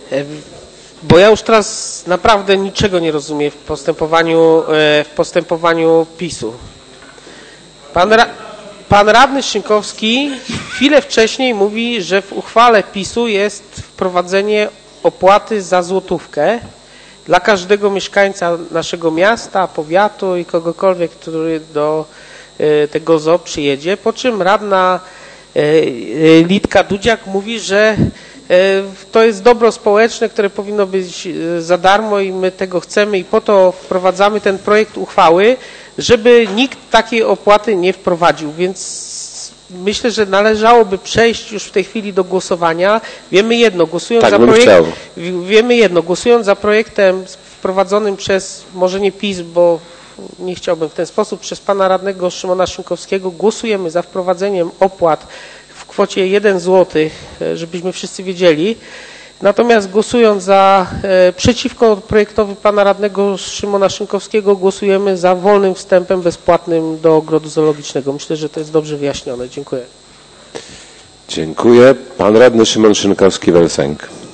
Bo ja już teraz naprawdę niczego nie rozumiem w postępowaniu PiS-u. Pan radny Szynkowski chwilę wcześniej mówi, że w uchwale PiS-u jest wprowadzenie opłaty za złotówkę dla każdego mieszkańca naszego miasta, powiatu i kogokolwiek, który do tego ZOO przyjedzie, po czym radna Litka Dudziak mówi, że to jest dobro społeczne, które powinno być za darmo i my tego chcemy i po to wprowadzamy ten projekt uchwały, żeby nikt takiej opłaty nie wprowadził, więc myślę, że należałoby przejść już w tej chwili do głosowania. Wiemy jedno, głosując za projektem wprowadzonym przez, może nie PiS, bo nie chciałbym w ten sposób, przez pana radnego Szymona Szynkowskiego, głosujemy za wprowadzeniem opłat w kwocie 1 zł, żebyśmy wszyscy wiedzieli. Natomiast głosując przeciwko projektowi pana radnego Szymona Szynkowskiego, głosujemy za wolnym wstępem bezpłatnym do ogrodu zoologicznego. Myślę, że to jest dobrze wyjaśnione. Dziękuję. Dziękuję. Pan radny Szymon Szynkowski, Welsenk.